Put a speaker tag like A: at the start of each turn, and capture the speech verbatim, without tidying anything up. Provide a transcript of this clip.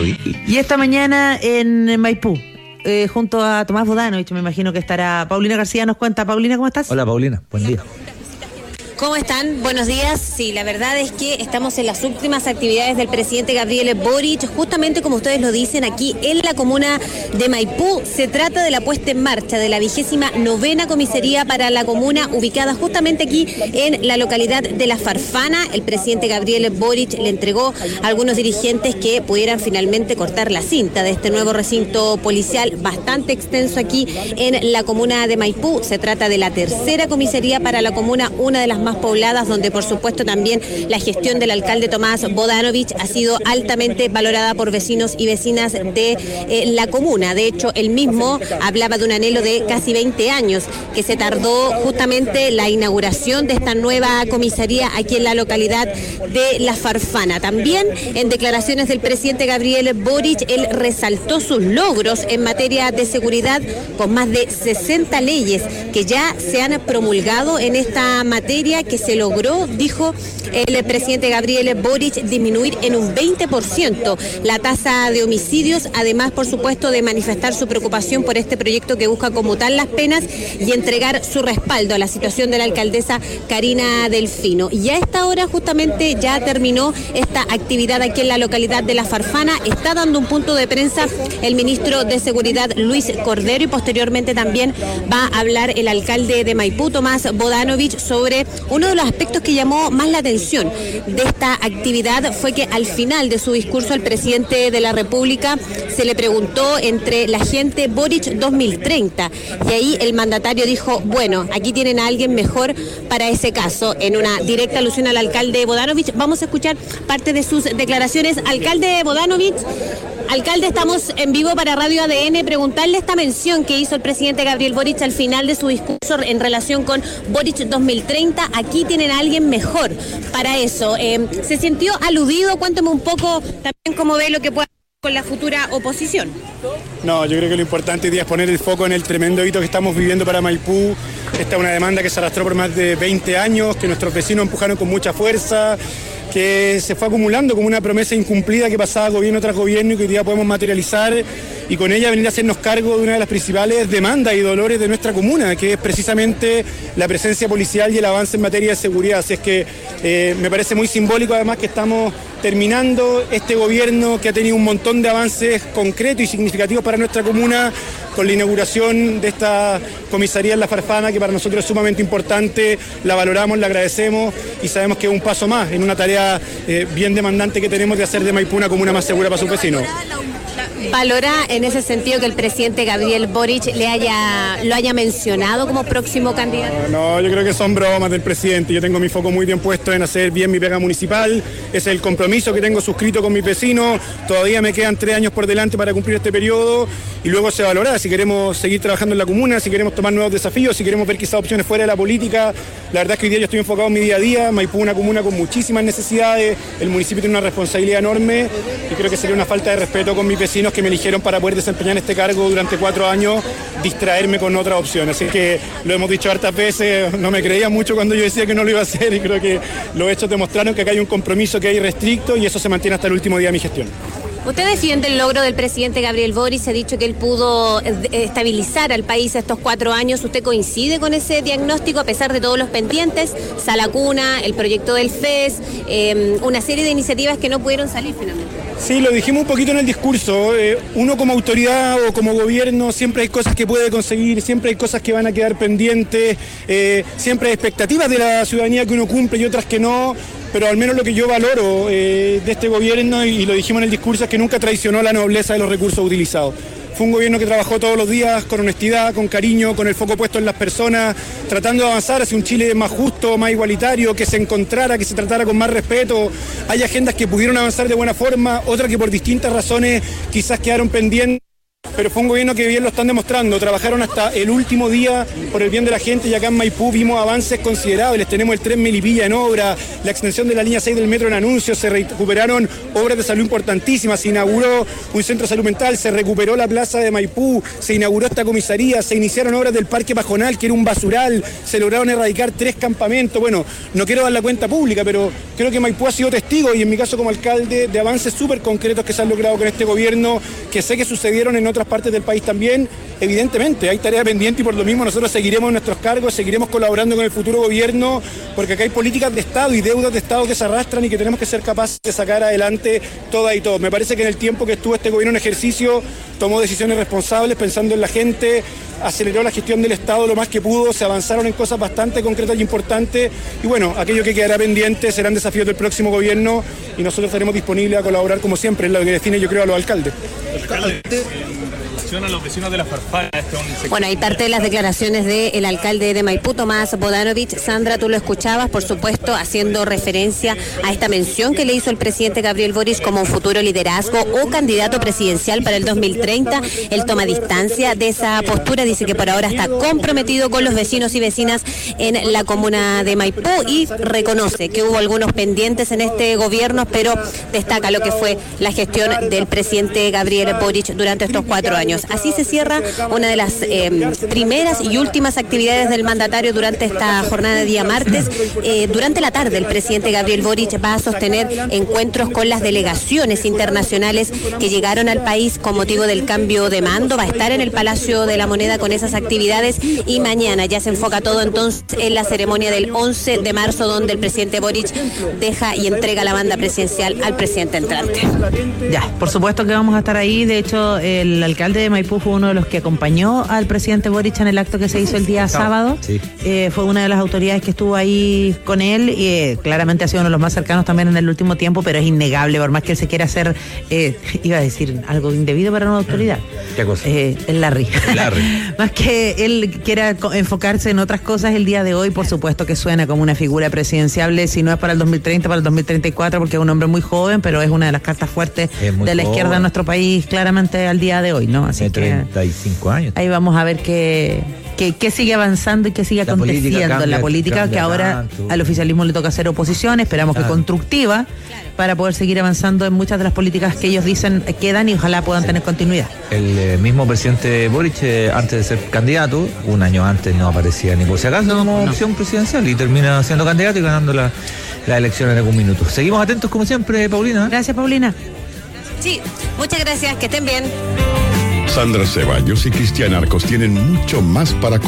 A: Y esta mañana en Maipú, eh, junto a Tomás Bodanovich, me imagino que estará Paulina García, nos cuenta. Paulina, ¿cómo estás?
B: Hola Paulina, buen día.
C: ¿Cómo están? Buenos días. Sí, la verdad es que estamos en las últimas actividades del presidente Gabriel Boric, justamente como ustedes lo dicen, aquí en la comuna de Maipú. Se trata de la puesta en marcha de la vigésima novena comisaría para la comuna, ubicada justamente aquí en la localidad de La Farfana. El presidente Gabriel Boric le entregó a algunos dirigentes que pudieran finalmente cortar la cinta de este nuevo recinto policial bastante extenso aquí en la comuna de Maipú. Se trata de la tercera comisaría para la comuna, una de las más pobladas, donde por supuesto también la gestión del alcalde Tomás Bodanovich ha sido altamente valorada por vecinos y vecinas de eh, la comuna. De hecho, él mismo hablaba de un anhelo de casi veinte años que se tardó justamente la inauguración de esta nueva comisaría aquí en la localidad de La Farfana. También en declaraciones del presidente Gabriel Boric, él resaltó sus logros en materia de seguridad con más de sesenta leyes que ya se han promulgado en esta materia, que se logró, dijo el presidente Gabriel Boric, disminuir en un veinte por ciento la tasa de homicidios, además, por supuesto, de manifestar su preocupación por este proyecto que busca conmutar las penas y entregar su respaldo a la situación de la alcaldesa Karina Delfino. Y a esta hora justamente ya terminó esta actividad aquí en la localidad de La Farfana. Está dando un punto de prensa el ministro de Seguridad, Luis Cordero, y posteriormente también va a hablar el alcalde de Maipú, Tomás Bodanovich, sobre uno de los aspectos que llamó más la atención de esta actividad. Fue que al final de su discurso al presidente de la República se le preguntó entre la gente Boric dos mil treinta, y ahí el mandatario dijo, bueno, aquí tienen a alguien mejor para ese caso, en una directa alusión al alcalde Bodanovich. Vamos a escuchar parte de sus declaraciones. Alcalde Bodanovich, alcalde, estamos en vivo para Radio A D N. Preguntarle esta mención que hizo el presidente Gabriel Boric al final de su discurso en relación con Boric dos mil treinta. Aquí tienen a alguien mejor para eso. Eh, ¿Se sintió aludido? Cuéntame un poco también cómo ve lo que puede hacer con la futura oposición.
D: No, yo creo que lo importante hoy día es poner el foco en el tremendo hito que estamos viviendo para Maipú. Esta es una demanda que se arrastró por más de veinte años, que nuestros vecinos empujaron con mucha fuerza, que se fue acumulando como una promesa incumplida que pasaba gobierno tras gobierno y que hoy día podemos materializar, y con ella venir a hacernos cargo de una de las principales demandas y dolores de nuestra comuna, que es precisamente la presencia policial y el avance en materia de seguridad. Así es que eh, me parece muy simbólico además que estamos terminando este gobierno que ha tenido un montón de avances concretos y significativos para nuestra comuna, con la inauguración de esta comisaría en La Farfana, que para nosotros es sumamente importante. La valoramos, la agradecemos y sabemos que es un paso más en una tarea eh, bien demandante que tenemos de hacer de Maipú una comuna más segura para sus vecinos.
C: ¿Valora en ese sentido que el presidente Gabriel Boric le haya, lo haya mencionado como próximo candidato?
D: No, no, yo creo que son bromas del presidente. Yo tengo mi foco muy bien puesto en hacer bien mi pega municipal. Ese es el compromiso que tengo suscrito con mis vecinos. Todavía me quedan tres años por delante para cumplir este periodo y luego se valorará si queremos seguir trabajando en la comuna, si queremos tomar nuevos desafíos, si queremos ver quizás opciones fuera de la política. La verdad es que hoy día yo estoy enfocado en mi día a día. Maipú es una comuna con muchísimas necesidades, el municipio tiene una responsabilidad enorme y creo que sería una falta de respeto con mis vecinos que me eligieron para poder desempeñar este cargo durante cuatro años, distraerme con otras opciones. Así que lo hemos dicho hartas veces, no me creía mucho cuando yo decía que no lo iba a hacer y creo que los hechos demostraron que acá hay un compromiso que hay restricto y eso se mantiene hasta el último día de mi gestión.
C: ¿Usted defiende el logro del presidente Gabriel Boric? Se ha dicho que él pudo estabilizar al país estos cuatro años. ¿Usted coincide con ese diagnóstico a pesar de todos los pendientes? Sala Cuna, el proyecto del F E S, eh, una serie de iniciativas que no pudieron salir finalmente.
D: Sí, lo dijimos un poquito en el discurso. Eh, uno como autoridad o como gobierno siempre hay cosas que puede conseguir, siempre hay cosas que van a quedar pendientes, eh, siempre hay expectativas de la ciudadanía que uno cumple y otras que no. Pero al menos lo que yo valoro eh, de este gobierno, y, y lo dijimos en el discurso, es que nunca traicionó la nobleza de los recursos utilizados. Fue un gobierno que trabajó todos los días con honestidad, con cariño, con el foco puesto en las personas, tratando de avanzar hacia un Chile más justo, más igualitario, que se encontrara, que se tratara con más respeto. Hay agendas que pudieron avanzar de buena forma, otras que por distintas razones quizás quedaron pendientes. pero fue un gobierno que bien lo están demostrando. Trabajaron hasta el último día por el bien de la gente y acá en Maipú vimos avances considerables. Tenemos el tren Melipilla en obra, la extensión de la línea seis del metro en anuncios, se recuperaron obras de salud importantísimas, se inauguró un centro de salud mental, se recuperó la plaza de Maipú, se inauguró esta comisaría, se iniciaron obras del Parque Pajonal, que era un basural, se lograron erradicar tres campamentos. Bueno, no quiero dar la cuenta pública, pero creo que Maipú ha sido testigo, y en mi caso como alcalde, de avances súper concretos que se han logrado con este gobierno, que sé que sucedieron en otras partes del país también. Evidentemente, hay tarea pendiente y por lo mismo nosotros seguiremos en nuestros cargos, seguiremos colaborando con el futuro gobierno, porque acá hay políticas de Estado y deudas de Estado que se arrastran y que tenemos que ser capaces de sacar adelante todas y todos. Me parece que en el tiempo que estuvo este gobierno en ejercicio, tomó decisiones responsables pensando en la gente, aceleró la gestión del Estado lo más que pudo, se avanzaron en cosas bastante concretas y importantes, y bueno, aquello que quedará pendiente serán desafíos del próximo gobierno y nosotros estaremos disponibles a colaborar como siempre, es lo que define yo creo a los alcaldes.
B: Alcalde. A los vecinos de la Farfalla. Este
C: bueno, hay parte de las declaraciones del alcalde de Maipú, Tomás Bodanovich. Sandra, tú lo escuchabas, por supuesto, haciendo referencia a esta mención que le hizo el presidente Gabriel Boric como un futuro liderazgo o candidato presidencial para el dos mil treinta. Él toma distancia de esa postura, dice que por ahora está comprometido con los vecinos y vecinas en la comuna de Maipú y reconoce que hubo algunos pendientes en este gobierno, pero destaca lo que fue la gestión del presidente Gabriel Boric durante estos cuatro años. Así se cierra una de las eh, primeras y últimas actividades del mandatario durante esta jornada de día martes. Eh, durante la tarde el presidente Gabriel Boric va a sostener encuentros con las delegaciones internacionales que llegaron al país con motivo del cambio de mando. Va a estar en el Palacio de la Moneda con esas actividades y mañana ya se enfoca todo entonces en la ceremonia del once de marzo, donde el presidente Boric deja y entrega la banda presidencial al presidente entrante.
A: Ya, por supuesto que vamos a estar ahí. De hecho, el alcalde de Maipú fue uno de los que acompañó al presidente Boric en el acto que se hizo el día sábado. Sí. Eh, fue una de las autoridades que estuvo ahí con él y eh, claramente ha sido uno de los más cercanos también en el último tiempo, pero es innegable, por más que él se quiera hacer, eh, iba a decir algo indebido para una autoridad.
E: ¿Qué cosa?
A: Eh, el Larry.
E: El Larry.
A: Más que él quiera enfocarse en otras cosas el día de hoy, por supuesto que suena como una figura presidenciable, si no es para el dos mil treinta, para el dos mil treinta y cuatro, porque es un hombre muy joven, pero es una de las cartas fuertes de la joven. Izquierda en nuestro país, claramente al día de hoy, ¿no? Así
E: de
A: que
E: treinta y cinco años.
A: Ahí vamos a ver qué, qué, qué sigue avanzando y qué sigue la aconteciendo cambia, en la política, que ahora tanto. Al oficialismo le toca hacer oposición, esperamos claro. que constructiva, para poder seguir avanzando en muchas de las políticas que ellos dicen quedan y ojalá puedan sí. tener continuidad.
E: El eh, mismo presidente Boric, eh, antes de ser candidato, un año antes no aparecía ni por si acaso como no. opción presidencial y termina siendo candidato y ganando la, la elección en algún minuto. Seguimos atentos como siempre, Paulina.
A: Gracias, Paulina.
C: Sí, muchas gracias, que estén bien.
F: Sandra Ceballos y Cristian Arcos tienen mucho más para